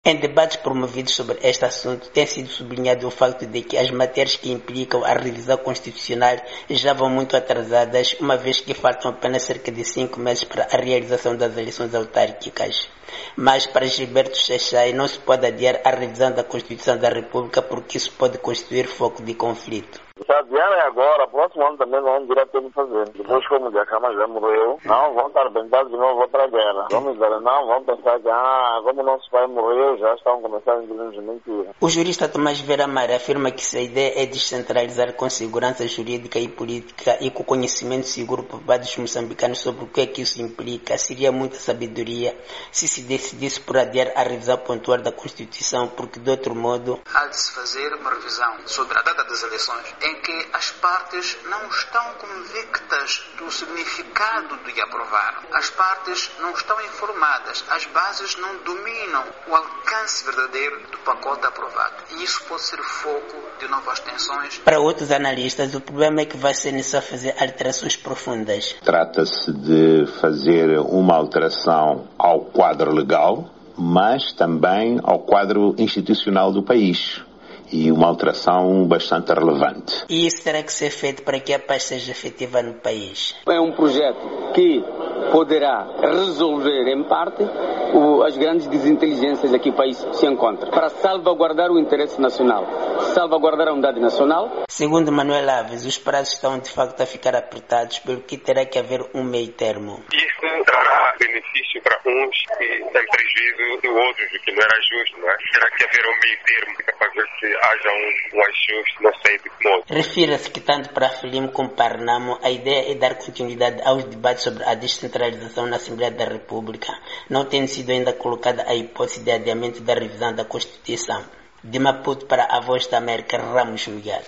Em debates promovidos sobre este assunto, tem sido sublinhado o facto de que as matérias que implicam a revisão constitucional já vão muito atrasadas, uma vez que faltam apenas cerca de 5 meses para a realização das eleições autárquicas. Mas, para Gilberto Xaxai, não se pode adiar a revisão da Constituição da República porque isso pode constituir foco de conflito. Se adiar é agora, próximo ano também não dirá ter de fazer. Depois, como o Jacama já morreu, não vão estar bentados de novo outra guerra. Vamos dizer, não vão pensar que, como o nosso pai morreu, já estão começando a dizer mentira. O jurista Tomás Vera Amar afirma que se a ideia é descentralizar com segurança jurídica e política e com conhecimento seguro por parte dos moçambicanos sobre o que é que isso implica, seria muita sabedoria se decidisse por adiar a revisão pontual da Constituição, porque de outro modo há de se fazer uma revisão sobre a data das eleições, em que as partes não estão convictas do significado de aprovar. As partes não estão informadas, as bases não dominam o alcance verdadeiro do pacote aprovado. E isso pode ser foco de novas tensões. Para outros analistas, o problema é que vai ser necessário fazer alterações profundas. Trata-se de fazer uma alteração ao quadro legal, mas também ao quadro institucional do país. E uma alteração bastante relevante. E isso terá que ser feito para que a paz seja efetiva no país. É um projeto que poderá resolver, em parte, as grandes desinteligências que o país se encontra, para salvaguardar o interesse nacional, salvaguardar a unidade nacional. Segundo Manuel Alves, os prazos estão de facto a ficar apertados, pelo que terá que haver um meio termo. Isso trará benefício para uns e tem prejuízo de outros, o que não era justo, não é? Terá que haver um meio termo para ver se haja um ajuste, não sei de que modo. Refira-se que tanto para a FLIM como para a RENAMO, a ideia é dar continuidade aos debates sobre a descentralização na Assembleia da República, não tendo sido ainda colocada a hipótese de adiamento da revisão da Constituição. De Maputo para a Voz da América, Ramos Miguel.